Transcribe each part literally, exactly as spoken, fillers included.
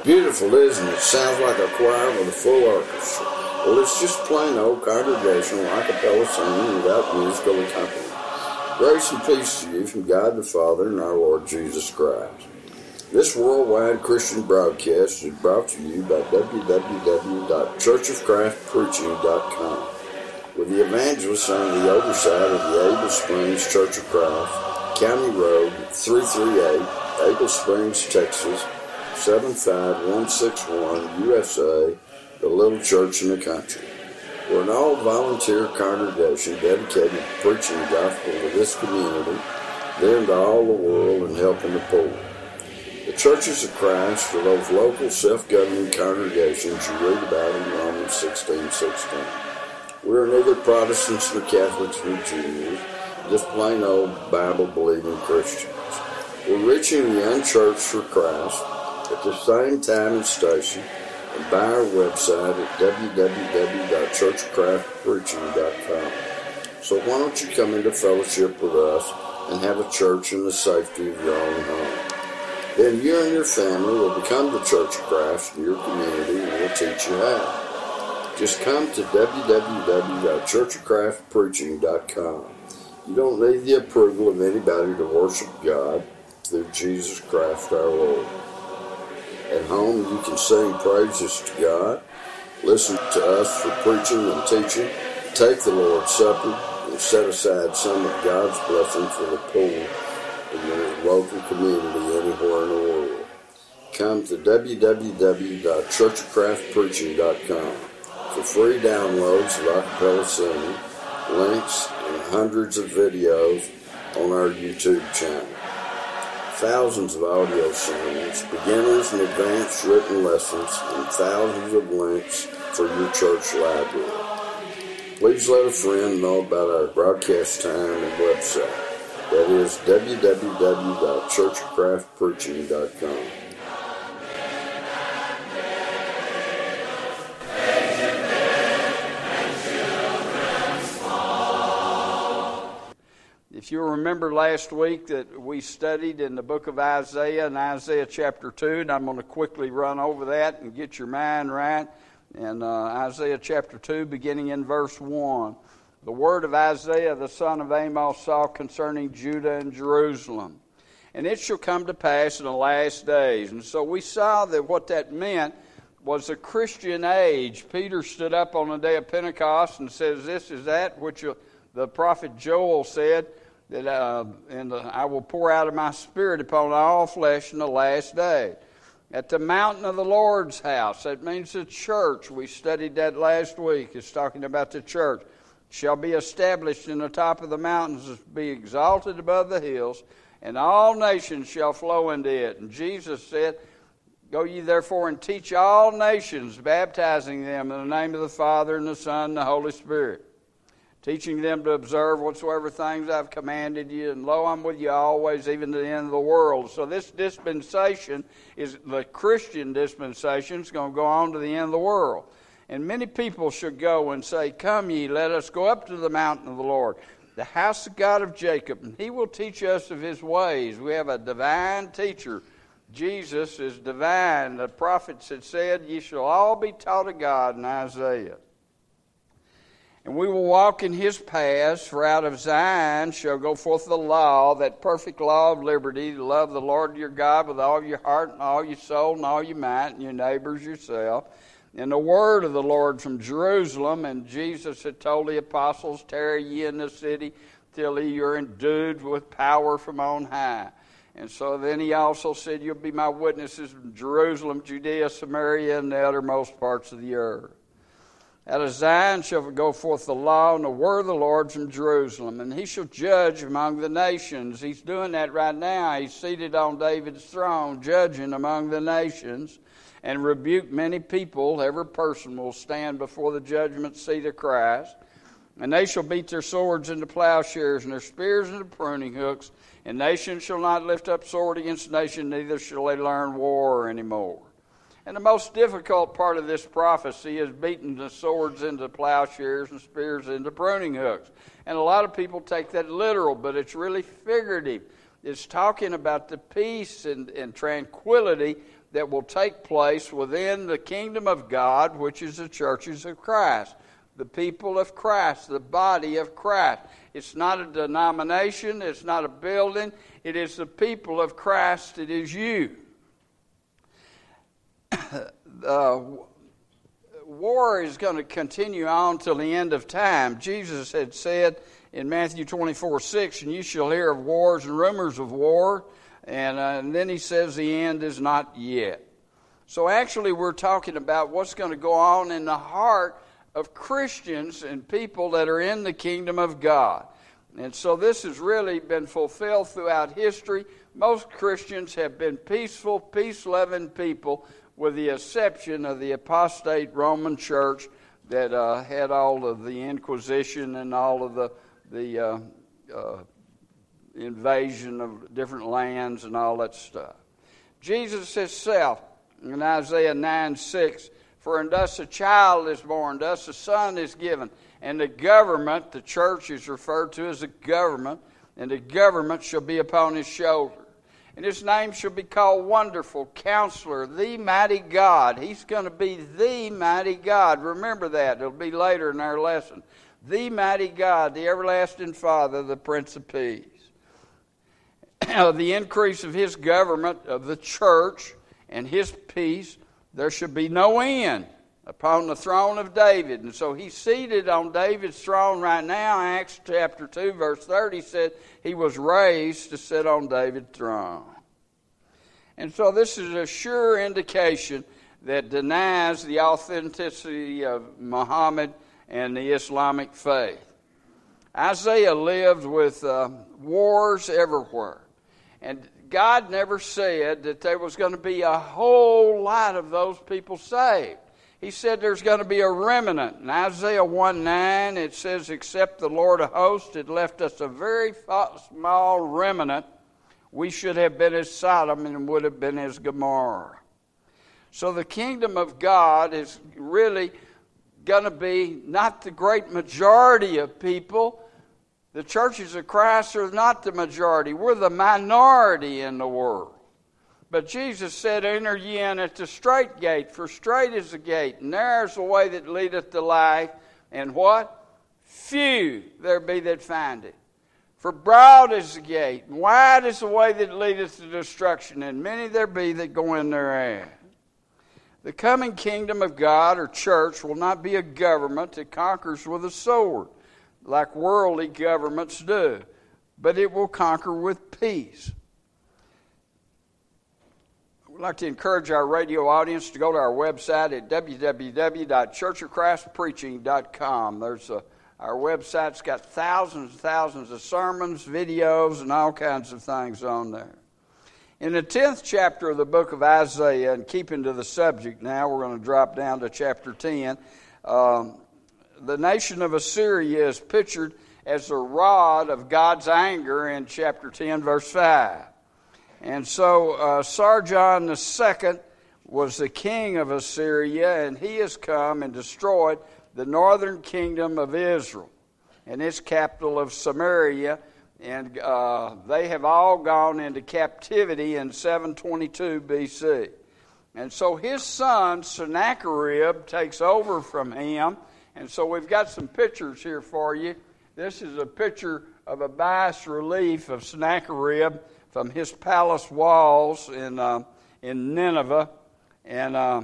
Beautiful, isn't it? Sounds like a choir with a full orchestra. Well, it's just plain old congregational a cappella singing without musical accompaniment. Grace and peace to you from God the Father and our Lord Jesus Christ. This worldwide Christian broadcast is brought to you by w w w dot church of christ preaching dot com, with the evangelists on the oversight of the Able Springs Church of Christ, County Road three thirty-eight, Able Springs, Texas, seven five one six one, U S A, the little church in the country. We're an all-volunteer congregation dedicated to preaching the gospel to this community, then to all the world, and helping the poor. The churches of Christ are those local self-governing congregations you read about in Romans sixteen sixteen. We're neither Protestants nor Catholics nor Jews, just plain old Bible-believing Christians. We're reaching the unchurched for Christ at the same time and station, and by our website at w w w dot church of christ preaching dot com. So why don't you come into fellowship with us and have a church in the safety of your own home? Then you and your family will become the Church of Christ in your community, and we'll teach you how. Just come to w w w dot church of christ preaching dot com. You don't need the approval of anybody to worship God through Jesus Christ our Lord. At home, you can sing praises to God, listen to us for preaching and teaching, take the Lord's Supper, and set aside some of God's blessing for the poor in your local community anywhere in the world. Come to w w w dot church of christ preaching dot com for free downloads of a cappella singing, links, and hundreds of videos on our YouTube channel. Thousands of audio sermons, beginners and advanced written lessons, and thousands of links for your church library. Please let a friend know about our broadcast time and website. That is w w w dot church of christ preaching dot com. If you remember last week that we studied in the book of Isaiah and Isaiah chapter two, and I'm going to quickly run over that and get your mind right. And uh, Isaiah chapter two, beginning in verse one. The word of Isaiah the son of Amos saw concerning Judah and Jerusalem. And it shall come to pass in the last days. And so we saw that what that meant was a Christian age. Peter stood up on the day of Pentecost and says, this is that which the prophet Joel said, that uh, and I will pour out of my spirit upon all flesh in the last day. At the mountain of the Lord's house, that means the church. We studied that last week. It's talking about the church. Shall be established in the top of the mountains, be exalted above the hills, and all nations shall flow into it. And Jesus said, go ye therefore and teach all nations, baptizing them in the name of the Father and the Son and the Holy Spirit, teaching them to observe whatsoever things I've commanded you, and lo, I'm with you always, even to the end of the world. So this dispensation is the Christian dispensation. It's going to go on to the end of the world. And many people should go and say, come ye, let us go up to the mountain of the Lord, the house of God of Jacob, and he will teach us of his ways. We have a divine teacher. Jesus is divine. The prophets had said, ye shall all be taught of God in Isaiah. And we will walk in his paths, for out of Zion shall go forth the law, that perfect law of liberty, to love the Lord your God with all your heart and all your soul and all your might, and your neighbors yourself. And the word of the Lord from Jerusalem, and Jesus had told the apostles, tarry ye in the city till ye are endued with power from on high. And so then he also said, you'll be my witnesses in Jerusalem, Judea, Samaria, and the uttermost parts of the earth. Out of Zion shall go forth the law and the word of the Lord from Jerusalem, and he shall judge among the nations. He's doing that right now. He's seated on David's throne, judging among the nations, and rebuke many people. Every person will stand before the judgment seat of Christ. And they shall beat their swords into plowshares, and their spears into pruning hooks. And nation shall not lift up sword against nation, neither shall they learn war anymore. And the most difficult part of this prophecy is beating the swords into plowshares and spears into pruning hooks. And a lot of people take that literal, but it's really figurative. It's talking about the peace and, and tranquility that will take place within the kingdom of God, which is the churches of Christ, the people of Christ, the body of Christ. It's not a denomination, it's not a building, it is the people of Christ, it is you. uh, war is going to continue on till the end of time. Jesus had said in Matthew twenty-four six, and you shall hear of wars and rumors of war, and, uh, and then he says the end is not yet. So actually we're talking about what's going to go on in the heart of Christians and people that are in the kingdom of God. And so this has really been fulfilled throughout history. Most Christians have been peaceful, peace-loving people, with the exception of the apostate Roman Church that uh, had all of the Inquisition and all of the, the uh, uh, invasion of different lands and all that stuff. Jesus himself, in Isaiah nine six, for unto us a child is born, unto us a son is given, and the government, the church is referred to as a government, and the government shall be upon his shoulder. And his name shall be called Wonderful, Counselor, the Mighty God. He's going to be the Mighty God. Remember that. It'll be later in our lesson. The Mighty God, the Everlasting Father, the Prince of Peace. The increase of his government, of the church, and his peace, there should be no end upon the throne of David. And so he's seated on David's throne right now. Acts chapter two, verse thirty said he was raised to sit on David's throne. And so this is a sure indication that denies the authenticity of Muhammad and the Islamic faith. Isaiah lived with uh, wars everywhere. And God never said that there was going to be a whole lot of those people saved. He said there's going to be a remnant. In Isaiah one nine, it says, except the Lord of hosts had left us a very small remnant, we should have been as Sodom and would have been as Gomorrah. So the kingdom of God is really going to be not the great majority of people. The churches of Christ are not the majority. We're the minority in the world. But Jesus said, enter ye in at the strait gate, for strait is the gate, and narrow is the way that leadeth to life, and what? Few there be that find it. For broad is the gate, and wide is the way that leadeth to destruction, and many there be that go in thereat. The coming kingdom of God, or church, will not be a government that conquers with a sword, like worldly governments do, but it will conquer with peace. I'd like to encourage our radio audience to go to our website at w w w dot church of christ preaching dot com. There's a, our website's got thousands and thousands of sermons, videos, and all kinds of things on there. In the tenth chapter of the book of Isaiah, and keeping to the subject now, we're going to drop down to chapter ten. Um, the nation of Assyria is pictured as the rod of God's anger in chapter ten, verse five. And so uh, Sargon the Second was the king of Assyria, and he has come and destroyed the northern kingdom of Israel and its capital of Samaria, and uh, they have all gone into captivity in seven twenty-two B C. And so his son Sennacherib takes over from him, and so we've got some pictures here for you. This is a picture of a bas relief of Sennacherib from his palace walls in uh, in Nineveh. And uh,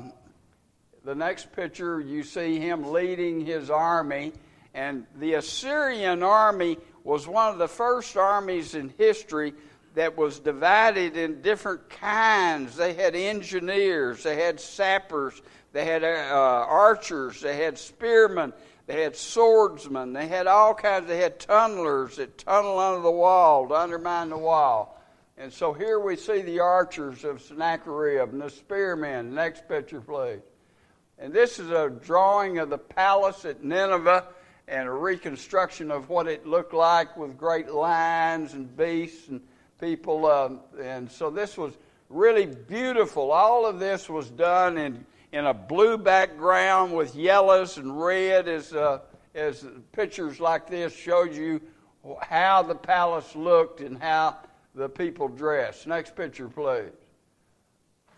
the next picture, you see him leading his army. And the Assyrian army was one of the first armies in history that was divided in different kinds. They had engineers, they had sappers, they had uh, archers, they had spearmen, they had swordsmen, they had all kinds. They had tunnelers that tunnel under the wall to undermine the wall. And so here we see the archers of Sennacherib and the spearmen. Next picture, please. And this is a drawing of the palace at Nineveh and a reconstruction of what it looked like with great lions and beasts and people. Um, and so this was really beautiful. All of this was done in, in a blue background with yellows and red as, uh, as pictures like this showed you how the palace looked and how the people dressed. Next picture, please.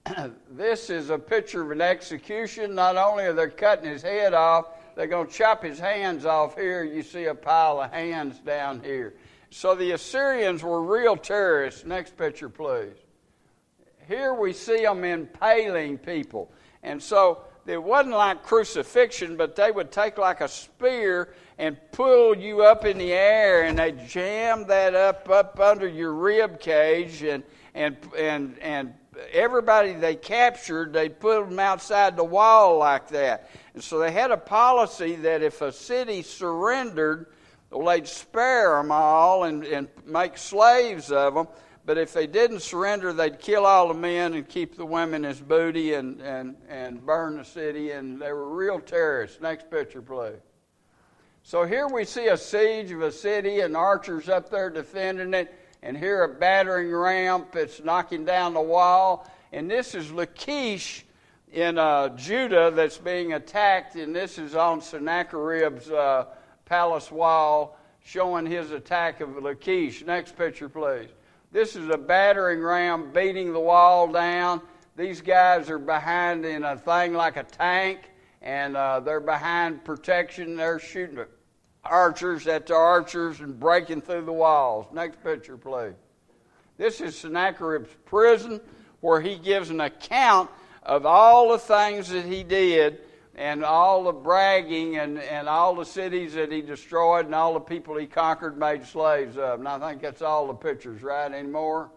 this is a picture of an execution. Not only are they cutting his head off, they're going to chop his hands off here. You see a pile of hands down here. So the Assyrians were real terrorists. Next picture, please. Here we see them impaling people. And so it wasn't like crucifixion, but they would take like a spear and pull you up in the air, and they jam that up up under your rib cage, and and and and everybody they captured, they put them outside the wall like that. And so they had a policy that if a city surrendered, well, they'd spare them all and, and make slaves of them. But if they didn't surrender, they'd kill all the men and keep the women as booty and, and, and burn the city. And they were real terrorists. Next picture, please. So here we see a siege of a city and archers up there defending it. And here a battering ram that's knocking down the wall. And this is Lachish in uh, Judah that's being attacked. And this is on Sennacherib's uh, palace wall showing his attack of Lachish. Next picture, please. This is a battering ram beating the wall down. These guys are behind in a thing like a tank, and uh, they're behind protection. They're shooting archers at the archers and breaking through the walls. Next picture, please. This is Sennacherib's prison, where he gives an account of all the things that he did and all the bragging and, and all the cities that he destroyed and all the people he conquered, made slaves of. And I think that's all the pictures, right? Any more?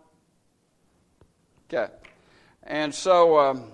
Okay. And so, um,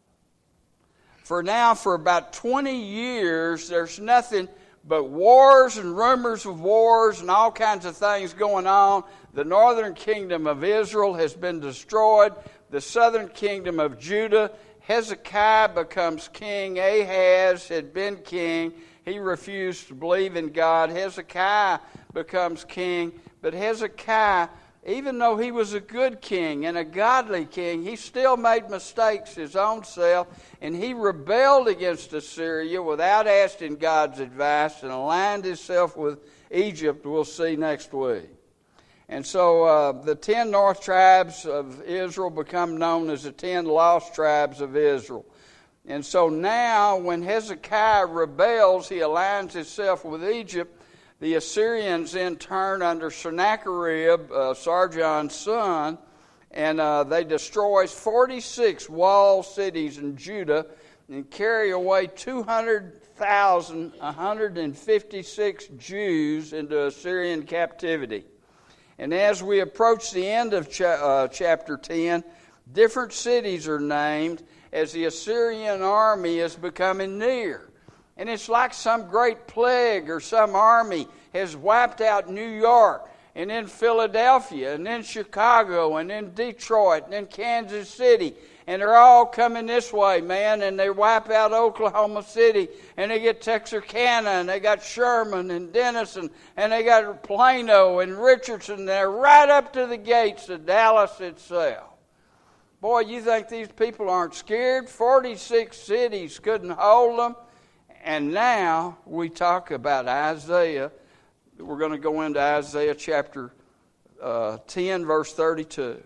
for now, for about twenty years, there's nothing but wars and rumors of wars and all kinds of things going on. The northern kingdom of Israel has been destroyed. The southern kingdom of Judah, Hezekiah becomes king. Ahaz had been king. He refused to believe in God. Hezekiah becomes king. But Hezekiah, even though he was a good king and a godly king, he still made mistakes his own self. And he rebelled against Assyria without asking God's advice and aligned himself with Egypt, we'll see next week. And so uh, the ten north tribes of Israel become known as the ten lost tribes of Israel. And so now when Hezekiah rebels, he aligns himself with Egypt. The Assyrians in turn under Sennacherib, uh, Sargon's son, and uh, they destroy forty-six walled cities in Judah and carry away two hundred thousand, one hundred fifty-six Jews into Assyrian captivity. And as we approach the end of cha- uh, chapter ten, different cities are named as the Assyrian army is becoming near. And it's like some great plague or some army has wiped out New York, and then Philadelphia, and then Chicago, and then Detroit, and then Kansas City. And they're all coming this way, man, and they wipe out Oklahoma City, and they get Texarkana, and they got Sherman and Denison, and they got Plano and Richardson. They're right up to the gates of Dallas itself. Boy, you think these people aren't scared? forty-six cities couldn't hold them. And now we talk about Isaiah. We're going to go into Isaiah chapter uh, ten, verse thirty-two.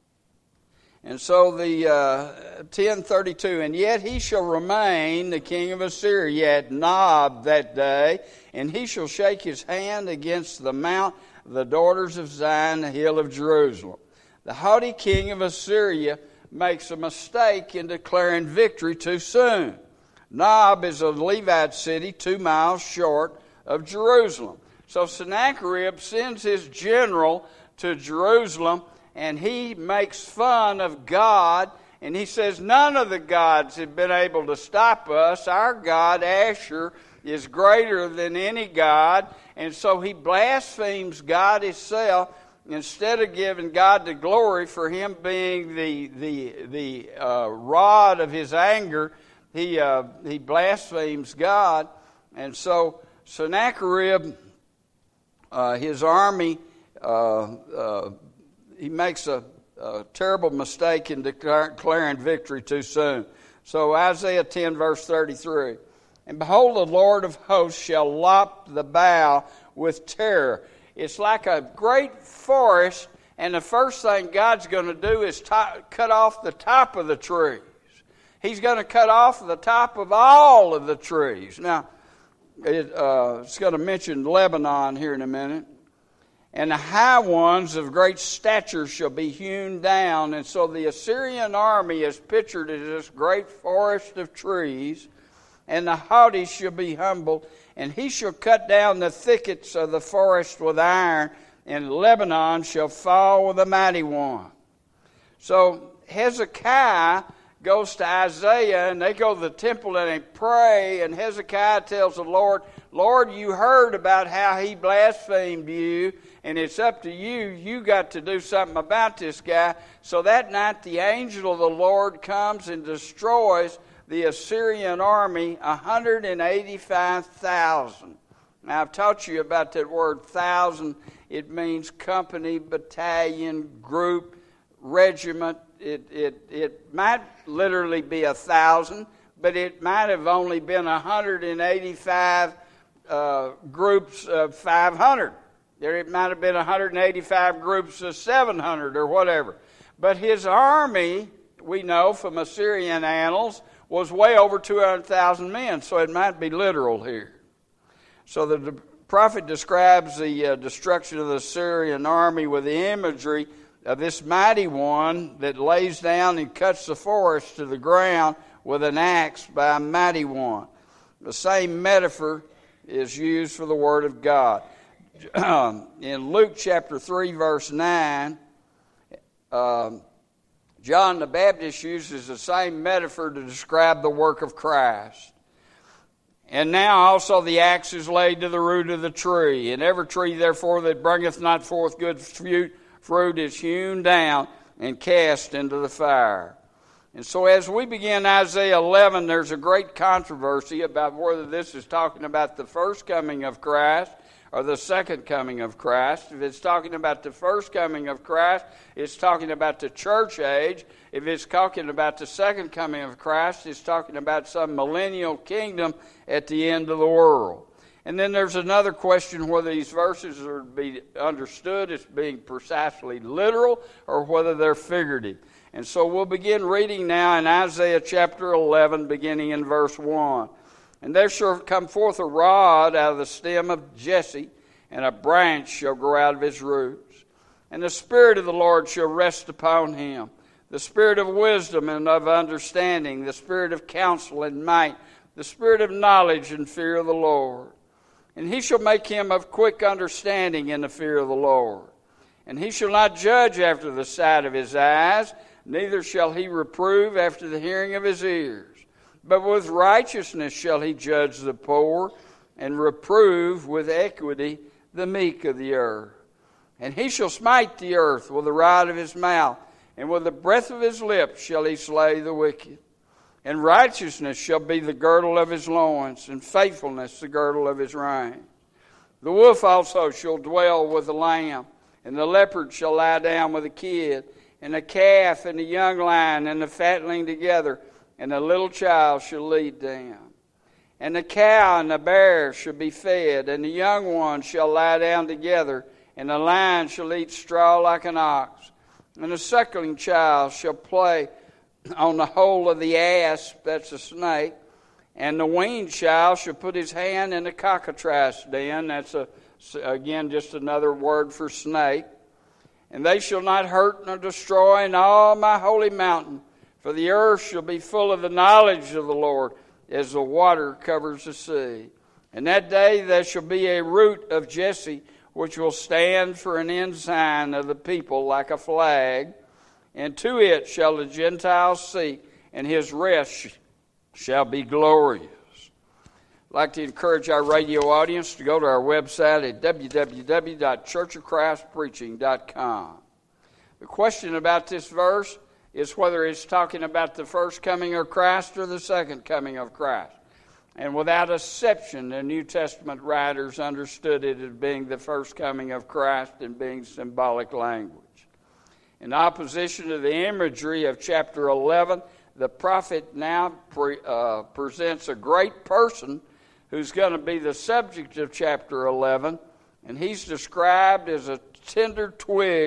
And so the uh, ten thirty-two, and yet he shall remain the king of Assyria at Nob that day, and he shall shake his hand against the mount of the daughters of Zion, the hill of Jerusalem. The haughty king of Assyria makes a mistake in declaring victory too soon. Nob is a Levite city two miles short of Jerusalem. So Sennacherib sends his general to Jerusalem, and he makes fun of God, and he says none of the gods have been able to stop us. Our God, Asher, is greater than any god, and so he blasphemes God himself instead of giving God the glory for him being the the the uh, rod of his anger. He uh, he blasphemes God, and so Sennacherib, uh, his army, uh, uh, he makes a, a terrible mistake in declaring victory too soon. So Isaiah ten, verse thirty-three, and behold, the Lord of hosts shall lop the bough with terror. It's like a great forest, And the first thing God's going to do is top, cut off the top of the trees. He's going to cut off the top of all of the trees. Now, it, uh, it's going to mention Lebanon here in a minute. And the high ones of great stature shall be hewn down. And so the Assyrian army is pictured as this great forest of trees. And the haughty shall be humbled. And he shall cut down the thickets of the forest with iron. And Lebanon shall fall with the mighty one. So Hezekiah goes to Isaiah, and they go to the temple and they pray, and Hezekiah tells the Lord, Lord, you heard about how he blasphemed you, and it's up to you. You got to do something about this guy. So that night the angel of the Lord comes and destroys the Assyrian army, one hundred eighty-five thousand. Now, I've taught you about that word thousand. It means company, battalion, group, regiment. It, it, it might literally be a thousand, but it might have only been one hundred eighty-five uh, groups of five hundred. There it might have been one hundred eighty-five groups of seven hundred or whatever. But his army, we know from Assyrian annals, was way over two hundred thousand men, so it might be literal here. So the prophet describes the uh, destruction of the Assyrian army with the imagery of this mighty one that lays down and cuts the forest to the ground with an axe by a mighty one. The same metaphor is used for the Word of God. In Luke chapter three, verse nine, um, John the Baptist uses the same metaphor to describe the work of Christ. And now also the axe is laid to the root of the tree, and every tree therefore that bringeth not forth good fruit, fruit is hewn down and cast into the fire. And so as we begin Isaiah eleven, there's a great controversy about whether this is talking about the first coming of Christ or the second coming of Christ. If it's talking about the first coming of Christ, it's talking about the church age. If it's talking about the second coming of Christ, it's talking about some millennial kingdom at the end of the world. And then there's another question whether these verses are to be understood as being precisely literal or whether they're figurative. And so we'll begin reading now in Isaiah chapter eleven, beginning in verse one. And there shall come forth a rod out of the stem of Jesse, and a branch shall grow out of his roots. And the Spirit of the Lord shall rest upon him, the Spirit of wisdom and of understanding, the Spirit of counsel and might, the Spirit of knowledge and fear of the Lord. And he shall make him of quick understanding in the fear of the Lord. And he shall not judge after the sight of his eyes, neither shall he reprove after the hearing of his ears. But with righteousness shall he judge the poor, and reprove with equity the meek of the earth. And he shall smite the earth with the rod of his mouth, and with the breath of his lips shall he slay the wicked. And righteousness shall be the girdle of his loins, and faithfulness the girdle of his reins. The wolf also shall dwell with the lamb, and the leopard shall lie down with the kid, and the calf and the young lion and the fatling together, and the little child shall lead them. And the cow and the bear shall be fed, and the young ones shall lie down together, and the lion shall eat straw like an ox. And the suckling child shall play on the hole of the asp, that's a snake, and the weaned child shall put his hand in the cockatrice den, that's a, again just another word for snake. And they shall not hurt nor destroy in all my holy mountain, for the earth shall be full of the knowledge of the Lord, as the water covers the sea. And that day there shall be a root of Jesse, which will stand for an ensign of the people like a flag. And to it shall the Gentiles seek, and his rest shall be glorious. I'd like to encourage our radio audience to go to our website at w w w dot church of christ preaching dot com. The question about this verse is whether it's talking about the first coming of Christ or the second coming of Christ. And without exception, the New Testament writers understood it as being the first coming of Christ and being symbolic language. In opposition to the imagery of chapter eleven, the prophet now pre, uh, presents a great person who's going to be the subject of chapter eleven, and he's described as a tender twig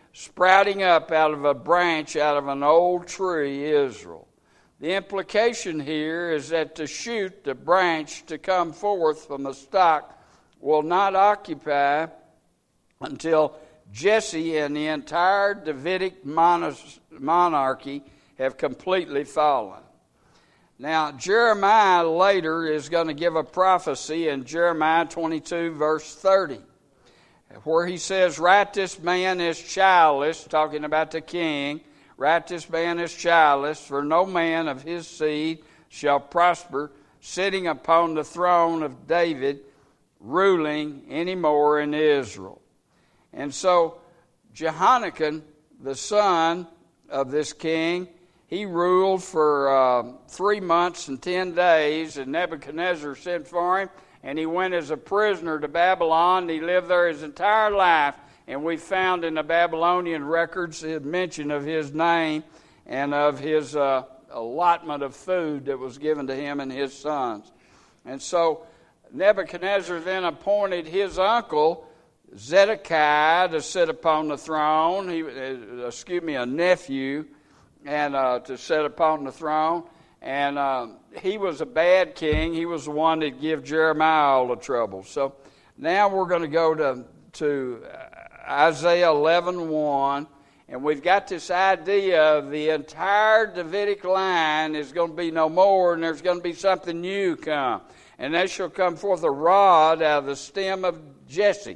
sprouting up out of a branch out of an old tree, Israel. The implication here is that the shoot, the branch to come forth from the stock, will not occupy until Jesse and the entire Davidic monarchy have completely fallen. Now, Jeremiah later is going to give a prophecy in Jeremiah twenty-two, verse thirty, where he says, "Write this man is childless," talking about the king. "Write this man is childless, for no man of his seed shall prosper, sitting upon the throne of David, ruling any more in Israel." And so, Jehoiakim, the son of this king, he ruled for uh, three months and ten days, and Nebuchadnezzar sent for him, and he went as a prisoner to Babylon. He lived there his entire life, and we found in the Babylonian records a mention of his name and of his uh, allotment of food that was given to him and his sons. And so Nebuchadnezzar then appointed his uncle Zedekiah to sit upon the throne. He, uh, excuse me, a nephew, and uh, to sit upon the throne. And uh, he was a bad king. He was the one that gave Jeremiah all the trouble. So now we're going to go to to Isaiah eleven one, and we've got this idea of the entire Davidic line is going to be no more, and there's going to be something new come. And there shall come forth a rod out of the stem of Jesse.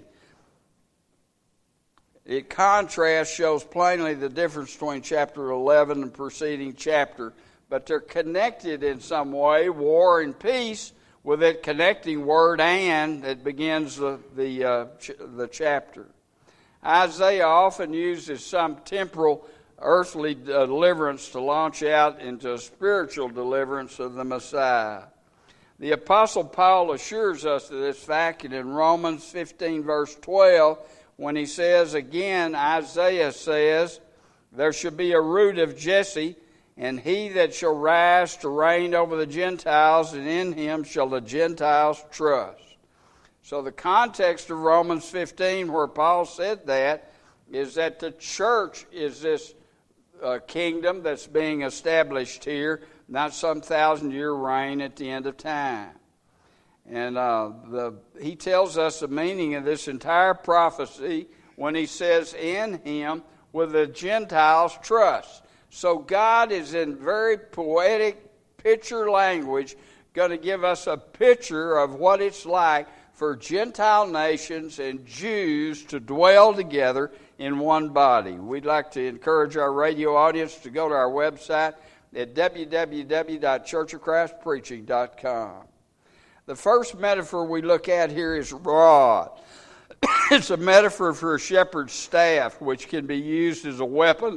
It contrasts, shows plainly the difference between chapter eleven and preceding chapter, but they're connected in some way, war and peace, with that connecting word "and" that begins the the, uh, ch- the chapter. Isaiah often uses some temporal earthly deliverance to launch out into a spiritual deliverance of the Messiah. The Apostle Paul assures us of this fact in Romans fifteen, verse twelve, when he says, again, Isaiah says, "There shall be a root of Jesse, and he that shall rise to reign over the Gentiles, and in him shall the Gentiles trust." So the context of Romans fifteen, where Paul said that, is that the church is this uh, kingdom that's being established here, not some thousand-year reign at the end of time. And uh, the, he tells us the meaning of this entire prophecy when he says, "In him will the Gentiles trust." So God is in very poetic picture language going to give us a picture of what it's like for Gentile nations and Jews to dwell together in one body. We'd like to encourage our radio audience to go to our website at w w w dot church of christ preaching dot com. The first metaphor we look at here is rod. It's a metaphor for a shepherd's staff, which can be used as a weapon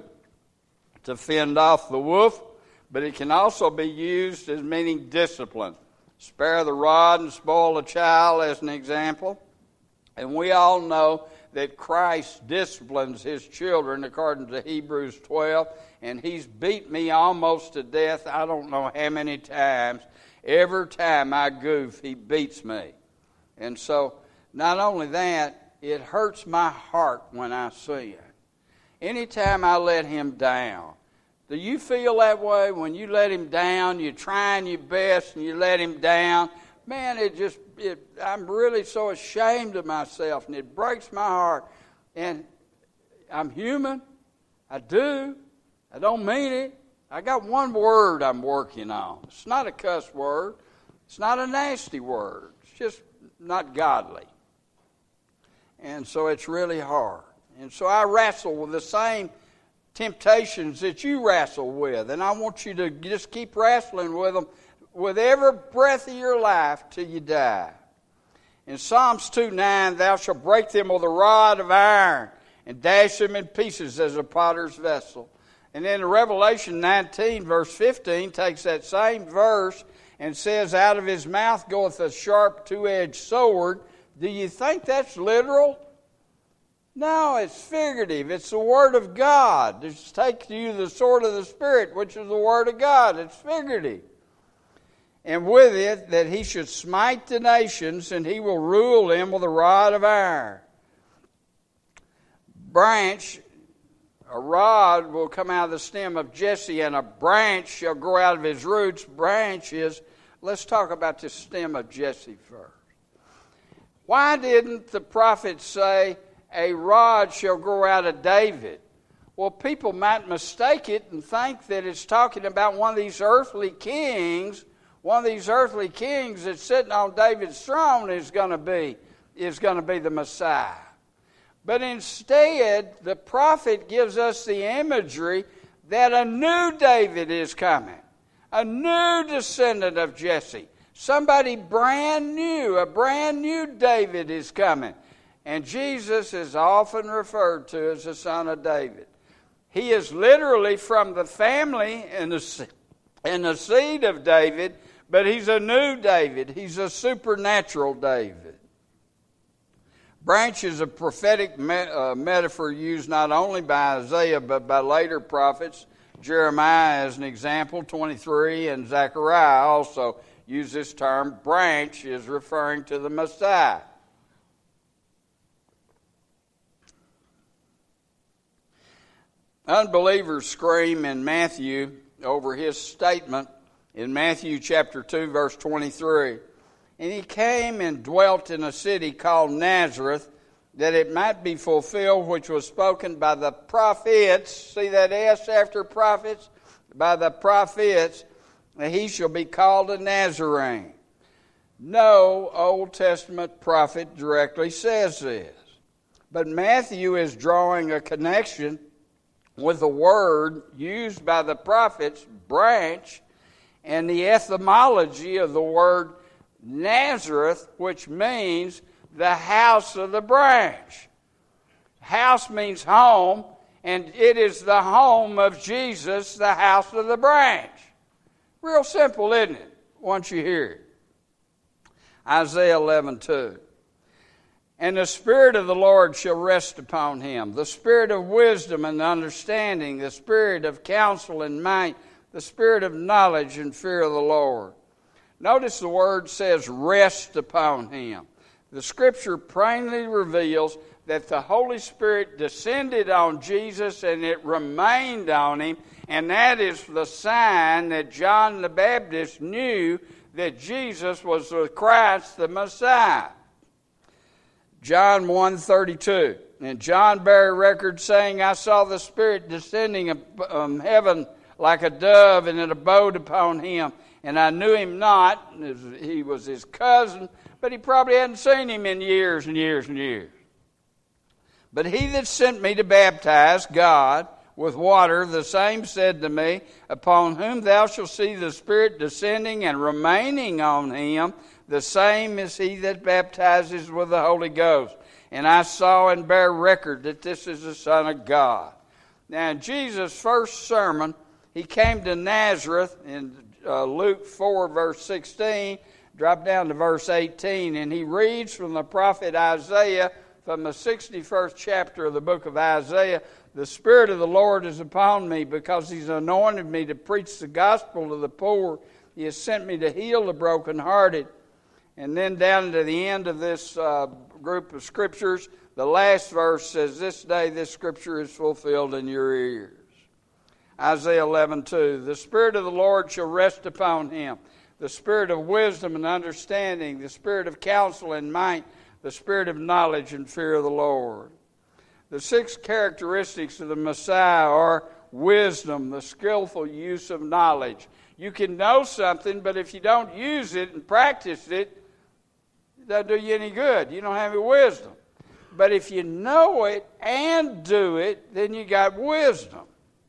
to fend off the wolf, but it can also be used as meaning discipline. Spare the rod and spoil the child, as an example. And we all know that Christ disciplines his children according to Hebrews twelve, and he's beat me almost to death I don't know how many times. Every time I goof, he beats me. And so, not only that, it hurts my heart when I see it. Anytime I let him down. Do you feel that way when you let him down? You're trying your best and you let him down. Man, it just, it, I'm really so ashamed of myself, and it breaks my heart. And I'm human. I do. I don't mean it. I got one word I'm working on. It's not a cuss word. It's not a nasty word. It's just not godly. And so it's really hard. And so I wrestle with the same temptations that you wrestle with. And I want you to just keep wrestling with them with every breath of your life till you die. In Psalms two nine, "Thou shalt break them with a rod of iron and dash them in pieces as a potter's vessel." And then Revelation nineteen, verse fifteen, takes that same verse and says, "Out of his mouth goeth a sharp two-edged sword." Do you think that's literal? No, it's figurative. It's the Word of God. It's take to you the sword of the Spirit, which is the Word of God. It's figurative. And with it, that he should smite the nations, and he will rule them with a rod of iron. Branch, A rod will come out of the stem of Jesse, and a branch shall grow out of his roots. Branch is, let's talk about the stem of Jesse first. Why didn't the prophet say, a rod shall grow out of David? Well, people might mistake it and think that it's talking about one of these earthly kings. One of these earthly kings that's sitting on David's throne is going to be, is going to be the Messiah. But instead, the prophet gives us the imagery that a new David is coming. A new descendant of Jesse. Somebody brand new, a brand new David is coming. And Jesus is often referred to as the son of David. He is literally from the family and the, and the seed of David, but he's a new David. He's a supernatural David. Branch is a prophetic me- uh, metaphor used not only by Isaiah but by later prophets. Jeremiah as an example, twenty-three, and Zechariah also use this term. Branch is referring to the Messiah. Unbelievers scream in Matthew over his statement in Matthew chapter two, verse twenty-three. And he came and dwelt in a city called Nazareth, that it might be fulfilled which was spoken by the prophets. See that S after prophets? By the prophets, that he shall be called a Nazarene. No Old Testament prophet directly says this. But Matthew is drawing a connection with the word used by the prophets, branch, and the etymology of the word Nazareth, which means the house of the branch. House means home, and it is the home of Jesus, the house of the branch. Real simple, isn't it, once you hear it? Isaiah eleven two. And the Spirit of the Lord shall rest upon him, the Spirit of wisdom and understanding, the Spirit of counsel and might, the Spirit of knowledge and fear of the Lord. Notice the word says rest upon him. The Scripture plainly reveals that the Holy Spirit descended on Jesus and it remained on him, and that is the sign that John the Baptist knew that Jesus was the Christ, the Messiah. John one thirty-two. And John bare record saying, I saw the Spirit descending from heaven like a dove, and it abode upon him. And I knew him not. He was his cousin, but he probably hadn't seen him in years and years and years. But he that sent me to baptize, God, with water, the same said to me, upon whom thou shalt see the Spirit descending and remaining on him, the same is he that baptizes with the Holy Ghost. And I saw and bear record that this is the Son of God. Now in Jesus' first sermon, he came to Nazareth in uh, Luke four, verse sixteen. Drop down to verse eighteen, and he reads from the prophet Isaiah, from the sixty-first chapter of the book of Isaiah. The Spirit of the Lord is upon me, because he's anointed me to preach the gospel to the poor. He has sent me to heal the brokenhearted. And then down to the end of this uh, group of scriptures, the last verse says, this day this scripture is fulfilled in your ears. Isaiah eleven two. The Spirit of the Lord shall rest upon him, the Spirit of wisdom and understanding, the Spirit of counsel and might, the Spirit of knowledge and fear of the Lord. The six characteristics of the Messiah are wisdom, the skillful use of knowledge. You can know something, but if you don't use it and practice it, it doesn't do you any good. You don't have any wisdom. But if you know it and do it, then you got wisdom.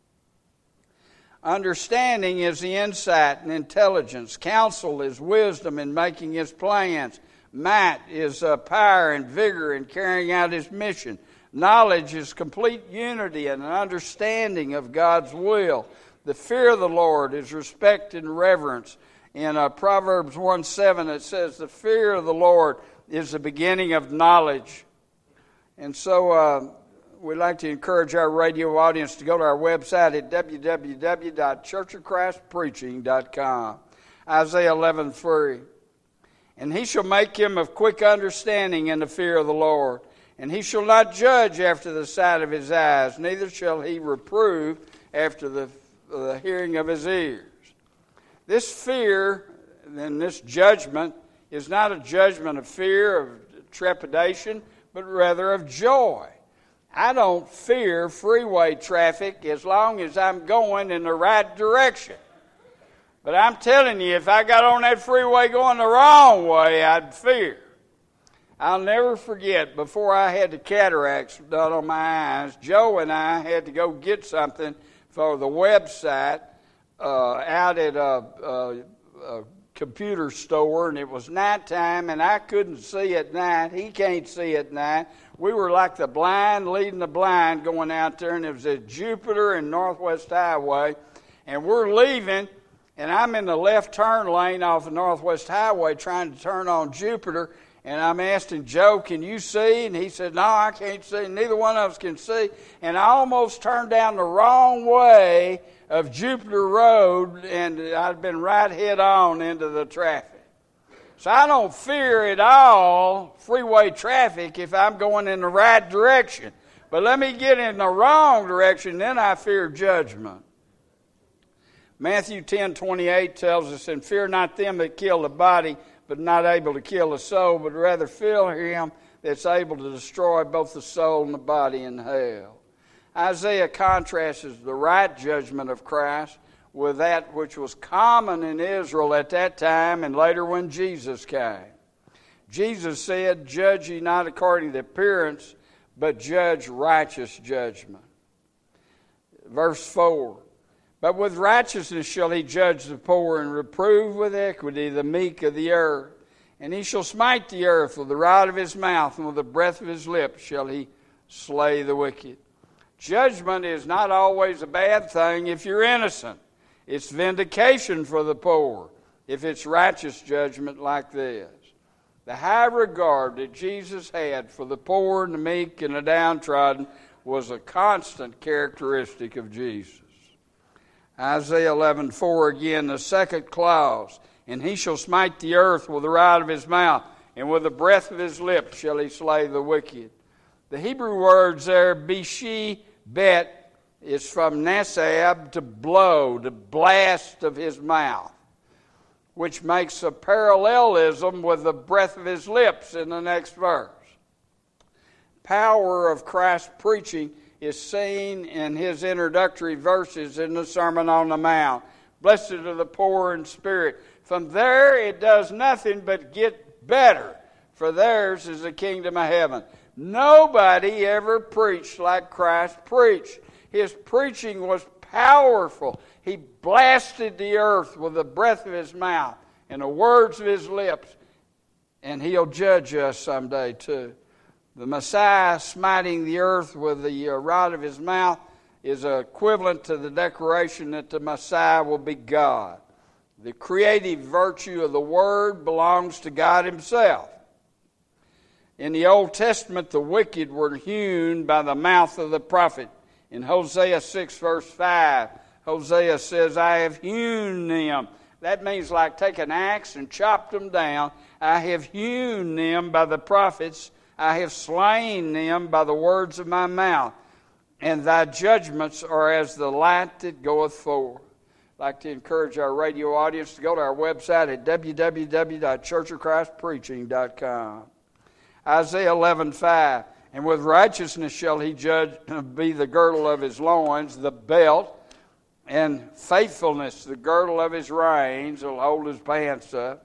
Understanding is the insight and intelligence. Counsel is wisdom in making his plans. Might is uh, power and vigor in carrying out his mission. Knowledge is complete unity and an understanding of God's will. The fear of the Lord is respect and reverence. In uh, Proverbs one seven it says, the fear of the Lord is the beginning of knowledge. And so uh, we'd like to encourage our radio audience to go to our website at w w w dot church of christ preaching dot com. Isaiah eleven three. And he shall make him of quick understanding in the fear of the Lord. And he shall not judge after the sight of his eyes, neither shall he reprove after the, the hearing of his ears. This fear and this judgment is not a judgment of fear, of trepidation, but rather of joy. I don't fear freeway traffic as long as I'm going in the right direction. But I'm telling you, if I got on that freeway going the wrong way, I'd fear. I'll never forget, before I had the cataracts done on my eyes, Joe and I had to go get something for the website uh, out at a, a, a computer store, and it was nighttime, and I couldn't see at night. He can't see at night. We were like the blind leading the blind going out there, and it was at Jupiter and Northwest Highway, and we're leaving, and I'm in the left turn lane off the Northwest Highway trying to turn on Jupiter, and I'm asking Joe, can you see? And he said, no, I can't see. Neither one of us can see. And I almost turned down the wrong way of Jupiter Road, and I'd been right head on into the traffic. So I don't fear at all freeway traffic if I'm going in the right direction. But let me get in the wrong direction, then I fear judgment. Matthew ten twenty-eight tells us, and fear not them that kill the body, but not able to kill the soul, but rather fear him that's able to destroy both the soul and the body in hell. Isaiah contrasts the right judgment of Christ with that which was common in Israel at that time and later when Jesus came. Jesus said, judge ye not according to appearance, but judge righteous judgment. Verse four, but with righteousness shall he judge the poor, and reprove with equity the meek of the earth. And he shall smite the earth with the rod of his mouth, and with the breath of his lips shall he slay the wicked. Judgment is not always a bad thing if you're innocent. It's vindication for the poor if it's righteous judgment like this. The high regard that Jesus had for the poor and the meek and the downtrodden was a constant characteristic of Jesus. Isaiah eleven four again, the second clause, and he shall smite the earth with the rod of his mouth, and with the breath of his lips shall he slay the wicked. The Hebrew words there, bishi bet, is from nasab, to blow, to blast of his mouth, which makes a parallelism with the breath of his lips in the next verse. Power of Christ's preaching is seen in his introductory verses in the Sermon on the Mount. Blessed are the poor in spirit. From there it does nothing but get better, for theirs is the kingdom of heaven. Nobody ever preached like Christ preached. His preaching was powerful. He blasted the earth with the breath of his mouth and the words of his lips, and he'll judge us someday too. The Messiah smiting the earth with the rod of his mouth is equivalent to the declaration that the Messiah will be God. The creative virtue of the Word belongs to God himself. In the Old Testament, the wicked were hewn by the mouth of the prophet. In Hosea six, verse five, Hosea says, I have hewn them. That means like take an axe and chopped them down. I have hewn them by the prophets. I have slain them by the words of my mouth. And thy judgments are as the light that goeth forth. I'd like to encourage our radio audience to go to our website at w w w dot church of christ preaching dot com. Isaiah eleven five, and with righteousness shall he judge, be the girdle of his loins, the belt, and faithfulness, the girdle of his reins, will hold his pants up.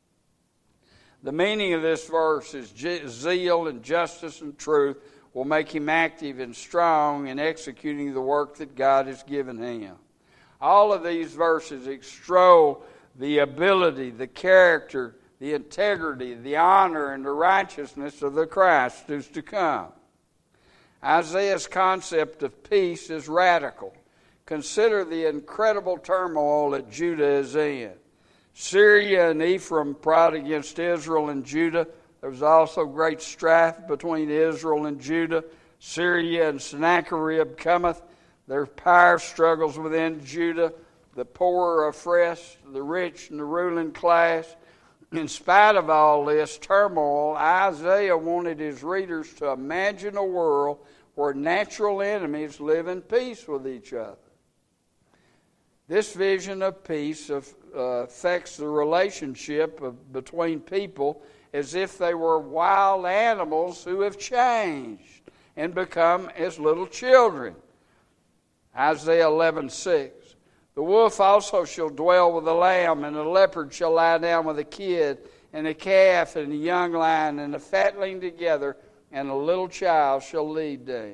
The meaning of this verse is zeal and justice and truth will make him active and strong in executing the work that God has given him. All of these verses extol the ability, the character, the integrity, the honor, and the righteousness of the Christ who's to come. Isaiah's concept of peace is radical. Consider the incredible turmoil that Judah is in. Syria and Ephraim plot against Israel and Judah. There was also great strife between Israel and Judah. Syria and Sennacherib cometh. There power struggles within Judah. The poor are oppressed, the rich and the ruling class. In spite of all this turmoil, Isaiah wanted his readers to imagine a world where natural enemies live in peace with each other. This vision of peace of, uh, affects the relationship of, between people as if they were wild animals who have changed and become as little children. Isaiah eleven six. The wolf also shall dwell with the lamb, and the leopard shall lie down with a kid, and a calf and a young lion and a fatling together, and a little child shall lead them.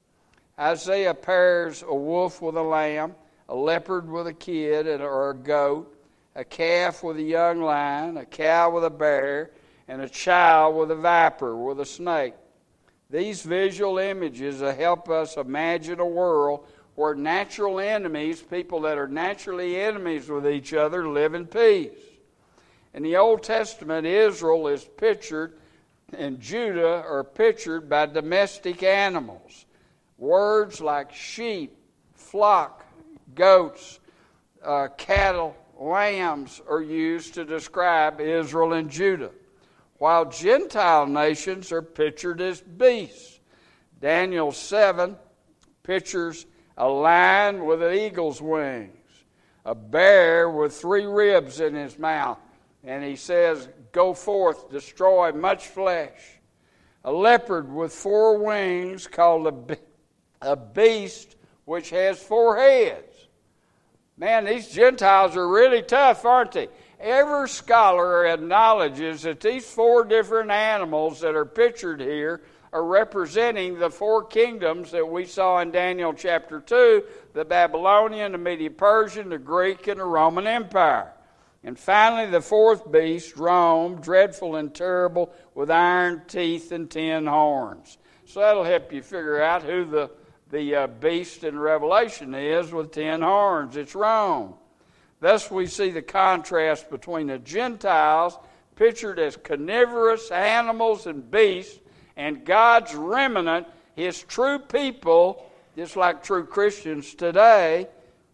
Isaiah pairs a wolf with a lamb, a leopard with a kid or a goat, a calf with a young lion, a cow with a bear, and a child with a viper, with a snake. These visual images help us imagine a world where natural enemies, people that are naturally enemies with each other, live in peace. In the Old Testament, Israel is pictured, and Judah are pictured by domestic animals. Words like sheep, flock, goats, uh, cattle, lambs are used to describe Israel and Judah, while Gentile nations are pictured as beasts. Daniel seven pictures a lion with an eagle's wings, a bear with three ribs in his mouth, and he says, "Go forth, destroy much flesh." A leopard with four wings called a, be- a beast which has four heads. Man, these Gentiles are really tough, aren't they? Every scholar acknowledges that these four different animals that are pictured here are representing the four kingdoms that we saw in Daniel chapter two, the Babylonian, the Medo-Persian, the Greek, and the Roman Empire. And finally, the fourth beast, Rome, dreadful and terrible, with iron teeth and ten horns. So that'll help you figure out who the, the uh, beast in Revelation is with ten horns. It's Rome. Thus we see the contrast between the Gentiles, pictured as carnivorous animals and beasts, and God's remnant, His true people, just like true Christians today,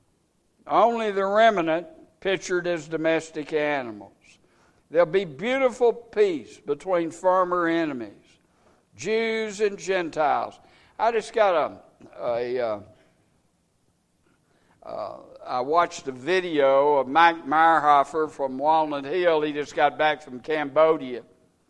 only the remnant pictured as domestic animals. There'll be beautiful peace between former enemies, Jews and Gentiles. I just got a, a uh, uh, I watched a video of Mike Meyerhofer from Walnut Hill. He just got back from Cambodia.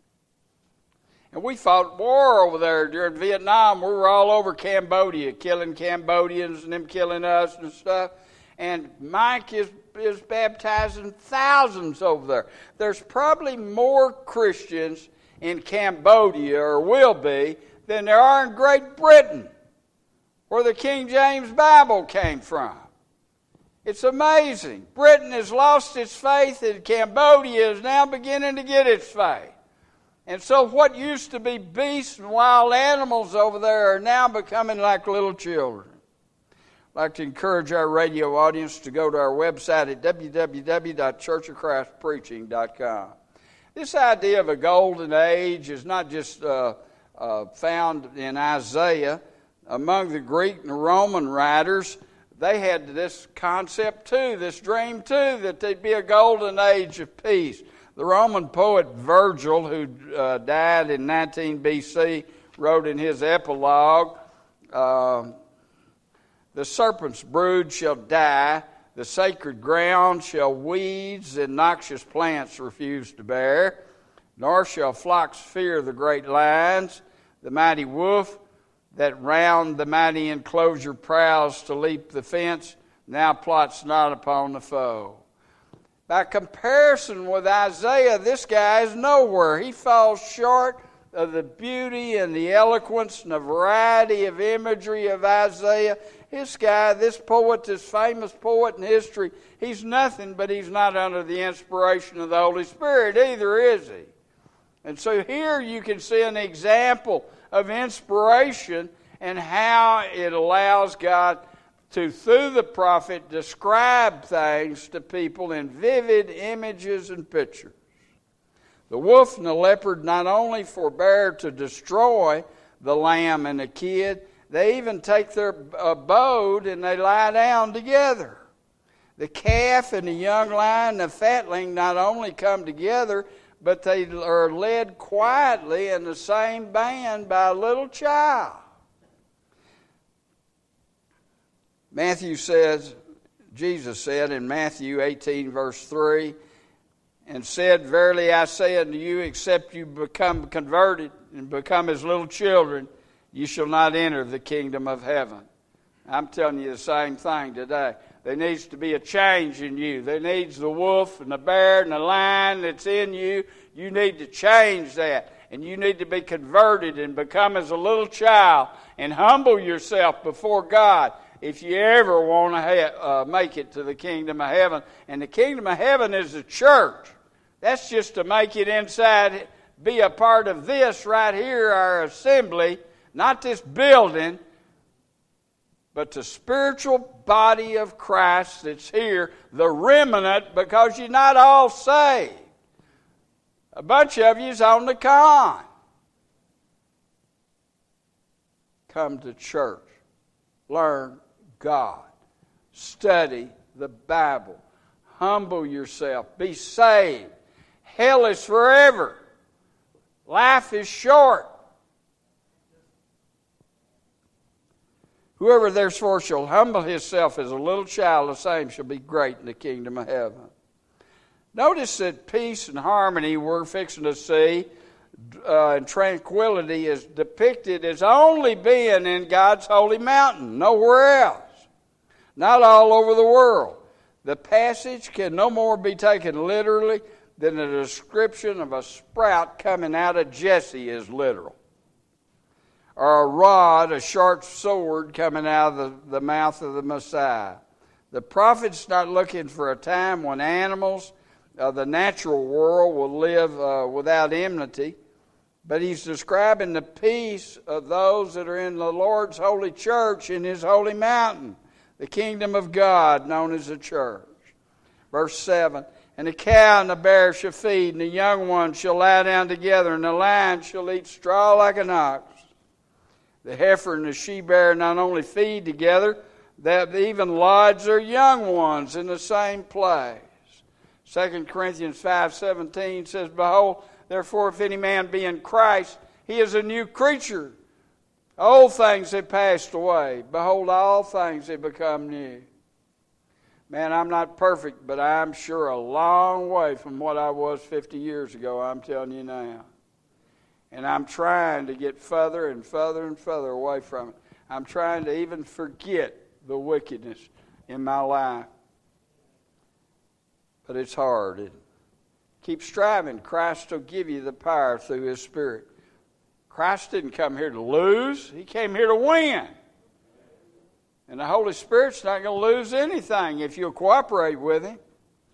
And we fought war over there during Vietnam. We were all over Cambodia, killing Cambodians and them killing us and stuff. And Mike is, is baptizing thousands over there. There's probably more Christians in Cambodia, or will be, than there are in Great Britain, where the King James Bible came from. It's amazing. Britain has lost its faith, and Cambodia is now beginning to get its faith. And so what used to be beasts and wild animals over there are now becoming like little children. I'd like to encourage our radio audience to go to our website at w w w dot church of christ preaching dot com. This idea of a golden age is not just uh, uh, found in Isaiah. Among the Greek and Roman writers, they had this concept too, this dream too, that there'd be a golden age of peace. The Roman poet Virgil, who uh, died in nineteen B C, wrote in his epilogue, uh, "The serpent's brood shall die, the sacred ground shall weeds and noxious plants refuse to bear, nor shall flocks fear the great lions, the mighty wolf that round the mighty enclosure prowls to leap the fence, now plots not upon the foe." By comparison with Isaiah, this guy is nowhere. He falls short of the beauty and the eloquence and the variety of imagery of Isaiah. This guy, this poet, this famous poet in history, he's nothing, but he's not under the inspiration of the Holy Spirit either, is he? And so here you can see an example of inspiration and how it allows God to, through the prophet, describe things to people in vivid images and pictures. The wolf and the leopard not only forbear to destroy the lamb and the kid, they even take their abode and they lie down together. The calf and the young lion and the fatling not only come together, but they are led quietly in the same band by a little child. Matthew says, Jesus said in Matthew eighteen, verse three, and said, Verily I say unto you, except you become converted and become as little children, you shall not enter the kingdom of heaven. I'm telling you the same thing today. There needs to be a change in you. There needs the wolf and the bear and the lion that's in you. You need to change that. And you need to be converted and become as a little child and humble yourself before God if you ever want to ha- uh, make it to the kingdom of heaven. And the kingdom of heaven is the church. That's just to make it inside, be a part of this right here, our assembly, not this building, but the spiritual body of Christ that's here, the remnant, because you're not all saved. A bunch of you's on the con. Come to church. Learn God. Study the Bible. Humble yourself. Be saved. Hell is forever. Life is short. Whoever therefore shall humble himself as a little child, the same shall be great in the kingdom of heaven. Notice that peace and harmony we're fixing to see, uh, and tranquility is depicted as only being in God's holy mountain, nowhere else. Not all over the world. The passage can no more be taken literally than the description of a sprout coming out of Jesse is literal. Or a rod, a sharp sword coming out of the, the mouth of the Messiah. The prophet's not looking for a time when animals of the natural world will live uh, without enmity, but he's describing the peace of those that are in the Lord's holy church in his holy mountain, the kingdom of God known as the church. Verse seven, and the cow and the bear shall feed, and the young ones shall lie down together, and the lion shall eat straw like an ox. The heifer and the she-bear not only feed together, they even lodge their young ones in the same place. Second Corinthians five seventeen says, Behold, therefore, if any man be in Christ, he is a new creature. Old things have passed away. Behold, all things have become new. Man, I'm not perfect, but I'm sure a long way from what I was fifty years ago, I'm telling you now. And I'm trying to get further and further and further away from it. I'm trying to even forget the wickedness in my life. But it's hard. It, keep striving. Christ will give you the power through His Spirit. Christ didn't come here to lose. He came here to win. And the Holy Spirit's not going to lose anything if you'll cooperate with Him.